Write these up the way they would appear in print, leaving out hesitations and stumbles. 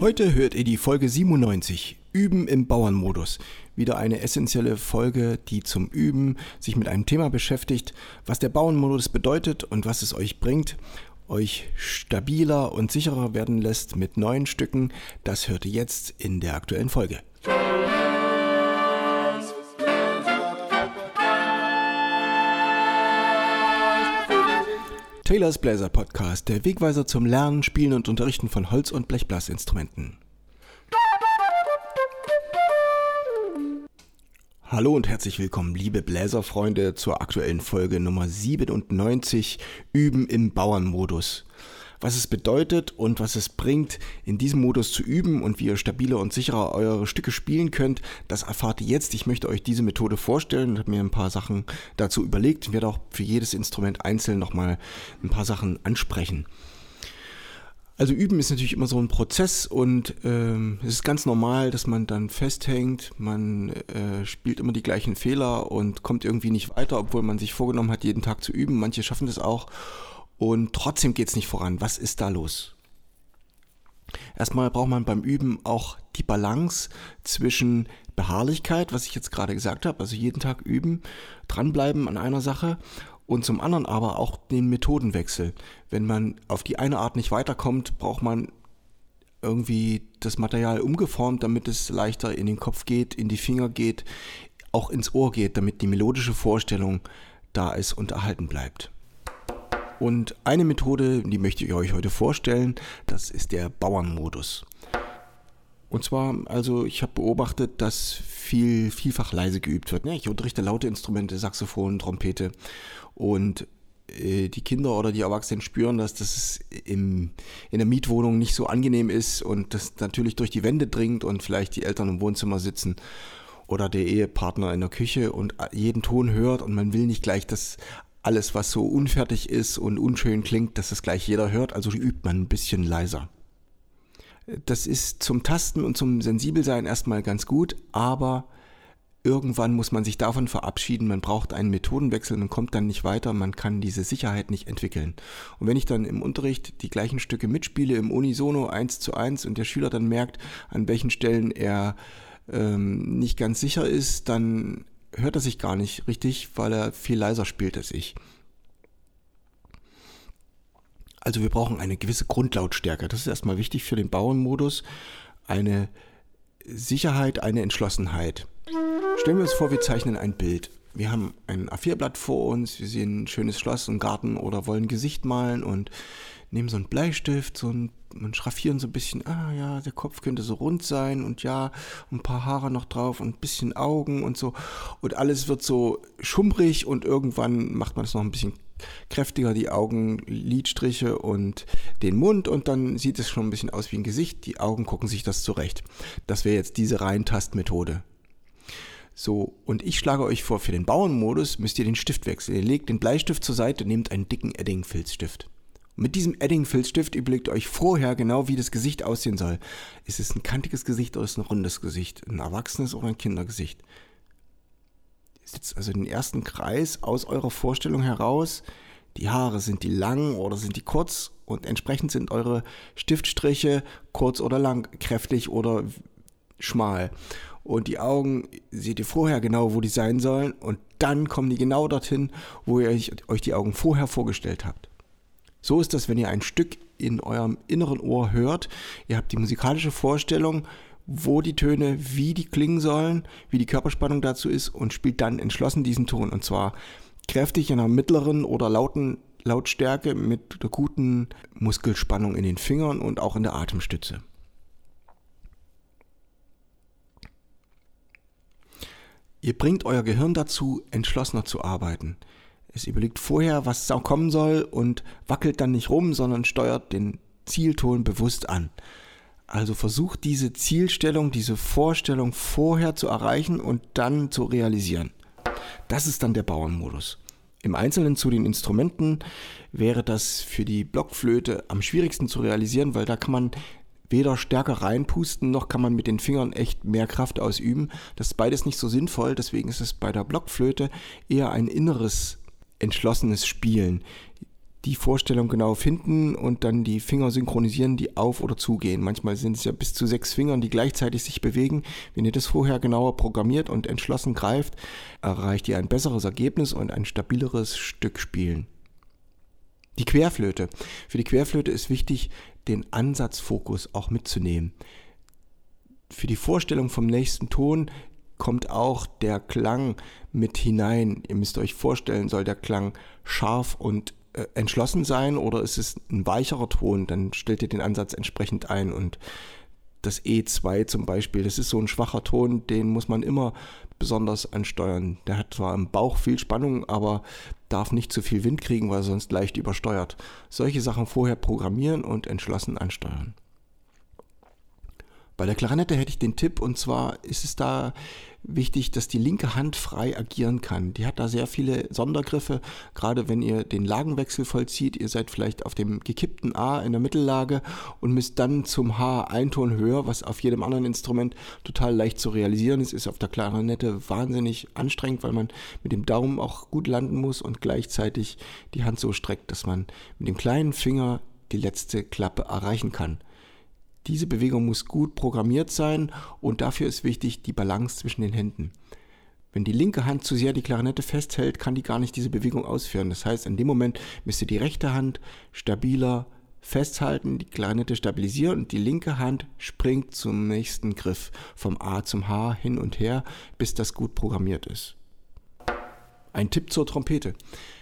Heute hört ihr die Folge 97, Üben im Bauernmodus. Wieder eine essentielle Folge, die zum Üben sich mit einem Thema beschäftigt, was der Bauernmodus bedeutet und was es euch bringt, euch stabiler und sicherer werden lässt mit neuen Stücken. Das hört ihr jetzt in der aktuellen Folge. Taylors Bläser Podcast, der Wegweiser zum Lernen, Spielen und Unterrichten von Holz- und Blechblasinstrumenten. Hallo und herzlich willkommen, liebe Bläserfreunde, zur aktuellen Folge Nummer 97, Üben im Bauernmodus. Was es bedeutet und was es bringt, in diesem Modus zu üben und wie ihr stabiler und sicherer eure Stücke spielen könnt, das erfahrt ihr jetzt. Ich möchte euch diese Methode vorstellen und habe mir ein paar Sachen dazu überlegt. Ich werde auch für jedes Instrument einzeln nochmal ein paar Sachen ansprechen. Also Üben ist natürlich immer so ein Prozess und es ist ganz normal, dass man dann festhängt, man spielt immer die gleichen Fehler und kommt irgendwie nicht weiter, obwohl man sich vorgenommen hat, jeden Tag zu üben. Manche schaffen das auch. Und trotzdem geht es nicht voran. Was ist da los? Erstmal braucht man beim Üben auch die Balance zwischen Beharrlichkeit, was ich jetzt gerade gesagt habe, also jeden Tag üben, dranbleiben an einer Sache, und zum anderen aber auch den Methodenwechsel. Wenn man auf die eine Art nicht weiterkommt, braucht man irgendwie das Material umgeformt, damit es leichter in den Kopf geht, in die Finger geht, auch ins Ohr geht, damit die melodische Vorstellung da ist und erhalten bleibt. Und eine Methode, die möchte ich euch heute vorstellen, das ist der Bauernmodus. Und zwar, also ich habe beobachtet, dass vielfach leise geübt wird. Ich unterrichte laute Instrumente, Saxophon, Trompete, und die Kinder oder die Erwachsenen spüren, dass das in der Mietwohnung nicht so angenehm ist und das natürlich durch die Wände dringt und vielleicht die Eltern im Wohnzimmer sitzen oder der Ehepartner in der Küche und jeden Ton hört und man will nicht gleich, dass alles, was so unfertig ist und unschön klingt, dass das gleich jeder hört, also übt man ein bisschen leiser. Das ist zum Tasten und zum Sensibelsein erstmal ganz gut, aber irgendwann muss man sich davon verabschieden, man braucht einen Methodenwechsel, man kommt dann nicht weiter, man kann diese Sicherheit nicht entwickeln. Und wenn ich dann im Unterricht die gleichen Stücke mitspiele, im Unisono 1:1 und der Schüler dann merkt, an welchen Stellen er nicht ganz sicher ist, dann hört er sich gar nicht richtig, weil er viel leiser spielt als ich. Also wir brauchen eine gewisse Grundlautstärke. Das ist erstmal wichtig für den Bauernmodus. Eine Sicherheit, eine Entschlossenheit. Stellen wir uns vor, wir zeichnen ein Bild. Wir haben ein A4-Blatt vor uns, wir sehen ein schönes Schloss, einen Garten oder wollen ein Gesicht malen und nehmen so einen Bleistift, und schraffieren so ein bisschen, der Kopf könnte so rund sein und ja, ein paar Haare noch drauf und ein bisschen Augen und so. Und alles wird so schummrig und irgendwann macht man es noch ein bisschen kräftiger, die Augen, Lidstriche und den Mund, und dann sieht es schon ein bisschen aus wie ein Gesicht. Die Augen gucken sich das zurecht. Das wäre jetzt diese Reintastmethode. So, und ich schlage euch vor, für den Bauernmodus müsst ihr den Stift wechseln. Ihr legt den Bleistift zur Seite, nehmt einen dicken Edding-Filzstift. Mit diesem Edding-Filzstift überlegt euch vorher genau, wie das Gesicht aussehen soll. Ist es ein kantiges Gesicht oder ist es ein rundes Gesicht? Ein erwachsenes oder ein Kindergesicht? Ihr setzt also den ersten Kreis aus eurer Vorstellung heraus. Die Haare, sind die lang oder sind die kurz? Und entsprechend sind eure Stiftstriche kurz oder lang, kräftig oder schmal. Und die Augen seht ihr vorher genau, wo die sein sollen, und dann kommen die genau dorthin, wo ihr euch die Augen vorher vorgestellt habt. So ist das, wenn ihr ein Stück in eurem inneren Ohr hört. Ihr habt die musikalische Vorstellung, wo die Töne, wie die klingen sollen, wie die Körperspannung dazu ist, und spielt dann entschlossen diesen Ton. Und zwar kräftig in einer mittleren oder lauten Lautstärke mit einer guten Muskelspannung in den Fingern und auch in der Atemstütze. Ihr bringt euer Gehirn dazu, entschlossener zu arbeiten. Es überlegt vorher, was kommen soll, und wackelt dann nicht rum, sondern steuert den Zielton bewusst an. Also versucht diese Zielstellung, diese Vorstellung vorher zu erreichen und dann zu realisieren. Das ist dann der Bauernmodus. Im Einzelnen zu den Instrumenten wäre das für die Blockflöte am schwierigsten zu realisieren, weil da kann man weder stärker reinpusten, noch kann man mit den Fingern echt mehr Kraft ausüben. Das ist beides nicht so sinnvoll, deswegen ist es bei der Blockflöte eher ein inneres, entschlossenes Spielen. die Vorstellung genau finden und dann die Finger synchronisieren, die auf- oder zugehen. Manchmal sind es ja bis zu 6 Fingern, die gleichzeitig sich bewegen. Wenn ihr das vorher genauer programmiert und entschlossen greift, erreicht ihr ein besseres Ergebnis und ein stabileres Stück spielen. Die Querflöte. Für die Querflöte ist wichtig, den Ansatzfokus auch mitzunehmen. Für die Vorstellung vom nächsten Ton kommt auch der Klang mit hinein. Ihr müsst euch vorstellen, soll der Klang scharf und entschlossen sein oder ist es ein weicherer Ton, dann stellt ihr den Ansatz entsprechend ein. Und das E2 zum Beispiel, das ist so ein schwacher Ton, den muss man immer besonders ansteuern. Der hat zwar im Bauch viel Spannung, aber darf nicht zu viel Wind kriegen, weil er sonst leicht übersteuert. Solche Sachen vorher programmieren und entschlossen ansteuern. Bei der Klarinette hätte ich den Tipp, und zwar ist es da wichtig, dass die linke Hand frei agieren kann. Die hat da sehr viele Sondergriffe, gerade wenn ihr den Lagenwechsel vollzieht. Ihr seid vielleicht auf dem gekippten A in der Mittellage und müsst dann zum H einen Ton höher, was auf jedem anderen Instrument total leicht zu realisieren ist. Ist auf der Klarinette wahnsinnig anstrengend, weil man mit dem Daumen auch gut landen muss und gleichzeitig die Hand so streckt, dass man mit dem kleinen Finger die letzte Klappe erreichen kann. Diese Bewegung muss gut programmiert sein und dafür ist wichtig die Balance zwischen den Händen. Wenn die linke Hand zu sehr die Klarinette festhält, kann die gar nicht diese Bewegung ausführen. Das heißt, in dem Moment müsst ihr die rechte Hand stabiler festhalten, die Klarinette stabilisieren und die linke Hand springt zum nächsten Griff, vom A zum H hin und her, bis das gut programmiert ist. Ein Tipp zur Trompete.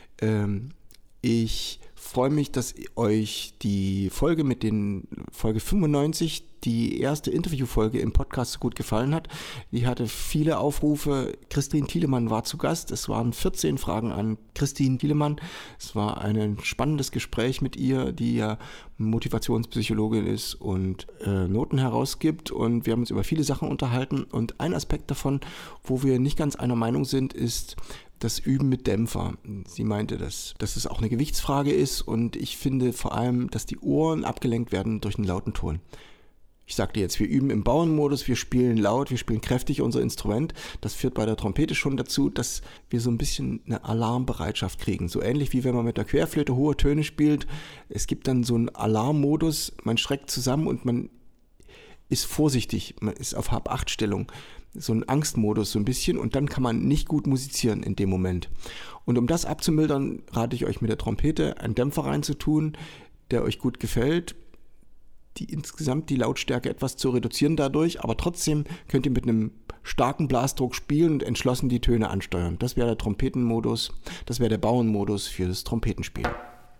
Ich freue mich, dass euch die Folge mit den Folge 95, die erste Interviewfolge im Podcast, so gut gefallen hat. Die hatte viele Aufrufe. Christine Thielemann war zu Gast. Es waren 14 Fragen an Christine Thielemann. Es war ein spannendes Gespräch mit ihr, die ja Motivationspsychologin ist und Noten herausgibt. Und wir haben uns über viele Sachen unterhalten. Und ein Aspekt davon, wo wir nicht ganz einer Meinung sind, ist das Üben mit Dämpfer. Sie meinte, dass es auch eine Gewichtsfrage ist und ich finde vor allem, dass die Ohren abgelenkt werden durch einen lauten Ton. Ich sagte jetzt, wir üben im Bauernmodus, wir spielen laut, wir spielen kräftig unser Instrument. Das führt bei der Trompete schon dazu, dass wir so ein bisschen eine Alarmbereitschaft kriegen. So ähnlich wie wenn man mit der Querflöte hohe Töne spielt. Es gibt dann so einen Alarmmodus, man schreckt zusammen und man ist vorsichtig, man ist auf Hab-8-Stellung. So ein Angstmodus so ein bisschen und dann kann man nicht gut musizieren in dem Moment. Und um das abzumildern, rate ich euch mit der Trompete einen Dämpfer reinzutun, der euch gut gefällt, insgesamt die Lautstärke etwas zu reduzieren dadurch, aber trotzdem könnt ihr mit einem starken Blasdruck spielen und entschlossen die Töne ansteuern. Das wäre der Trompetenmodus, das wäre der Bauernmodus für das Trompetenspielen.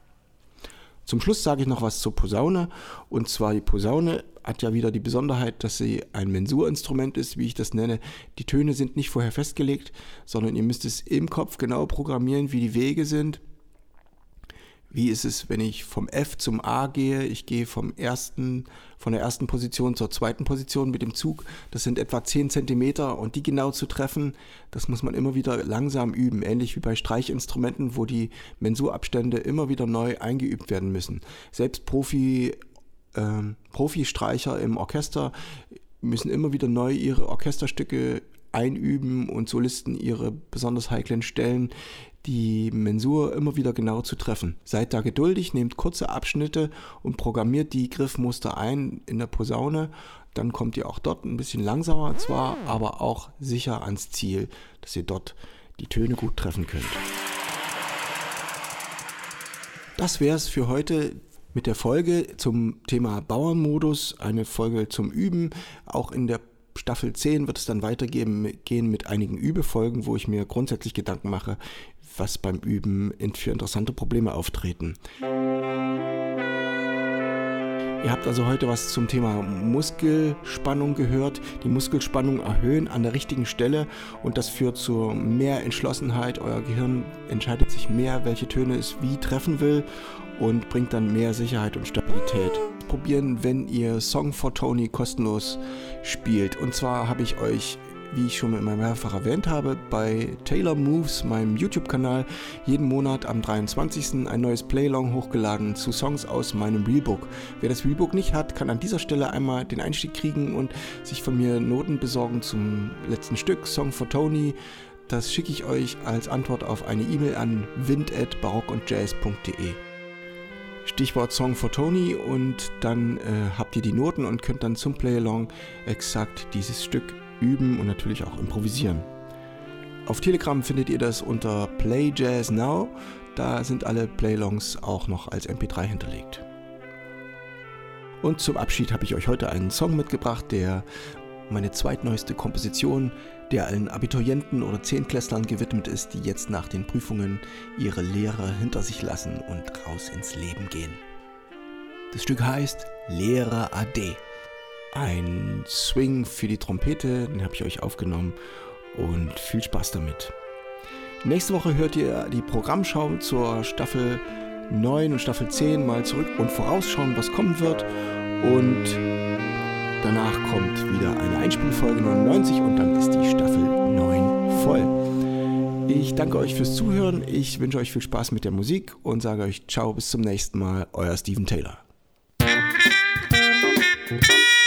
Zum Schluss sage ich noch was zur Posaune, und zwar die Posaune hat ja wieder die Besonderheit, dass sie ein Mensurinstrument ist, wie ich das nenne. Die Töne sind nicht vorher festgelegt, sondern ihr müsst es im Kopf genau programmieren, wie die Wege sind. Wie ist es, wenn ich vom F zum A gehe? Ich gehe von der ersten Position zur zweiten Position mit dem Zug. Das sind etwa 10 Zentimeter und die genau zu treffen, das muss man immer wieder langsam üben. Ähnlich wie bei Streichinstrumenten, wo die Mensurabstände immer wieder neu eingeübt werden müssen. Selbst Profi-Streicher im Orchester müssen immer wieder neu ihre Orchesterstücke einüben und Solisten ihre besonders heiklen Stellen, die Mensur immer wieder genau zu treffen. Seid da geduldig, nehmt kurze Abschnitte und programmiert die Griffmuster ein in der Posaune. Dann kommt ihr auch dort ein bisschen langsamer zwar, aber auch sicher ans Ziel, dass ihr dort die Töne gut treffen könnt. Das wäre es für heute mit der Folge zum Thema Bauernmodus, eine Folge zum Üben. Auch in der Staffel 10 wird es dann weitergehen mit einigen Übefolgen, wo ich mir grundsätzlich Gedanken mache, was beim Üben für interessante Probleme auftreten. Ihr habt also heute was zum Thema Muskelspannung gehört. Die Muskelspannung erhöhen an der richtigen Stelle und das führt zu mehr Entschlossenheit. Euer Gehirn entscheidet sich mehr, welche Töne es wie treffen will und bringt dann mehr Sicherheit und Stabilität. Probieren, wenn ihr Song for Tony kostenlos spielt. Und zwar habe ich euch, wie ich schon mehrfach erwähnt habe, bei Taylor Moves, meinem YouTube-Kanal, jeden Monat am 23. ein neues Playlong hochgeladen zu Songs aus meinem Realbook. Wer das Realbook nicht hat, kann an dieser Stelle einmal den Einstieg kriegen und sich von mir Noten besorgen zum letzten Stück, Song for Tony. Das schicke ich euch als Antwort auf eine E-Mail an wind@barockundjazz.de. Stichwort Song for Tony und dann habt ihr die Noten und könnt dann zum Playalong exakt dieses Stück üben und natürlich auch improvisieren. Auf Telegram findet ihr das unter Play Jazz Now, da sind alle Playalongs auch noch als MP3 hinterlegt. Und zum Abschied habe ich euch heute einen Song mitgebracht, der meine zweitneueste Komposition, der allen Abiturienten oder Zehntklässlern gewidmet ist, die jetzt nach den Prüfungen ihre Lehre hinter sich lassen und raus ins Leben gehen. Das Stück heißt Lehre Ade. Ein Swing für die Trompete, den habe ich euch aufgenommen und viel Spaß damit. Nächste Woche hört ihr die Programmschau zur Staffel 9 und Staffel 10 mal zurück und vorausschauen, was kommen wird. Und danach kommt wieder eine Einspielfolge 99 und dann ist die Staffel 9 voll. Ich danke euch fürs Zuhören, ich wünsche euch viel Spaß mit der Musik und sage euch ciao, bis zum nächsten Mal, euer Steven Taylor.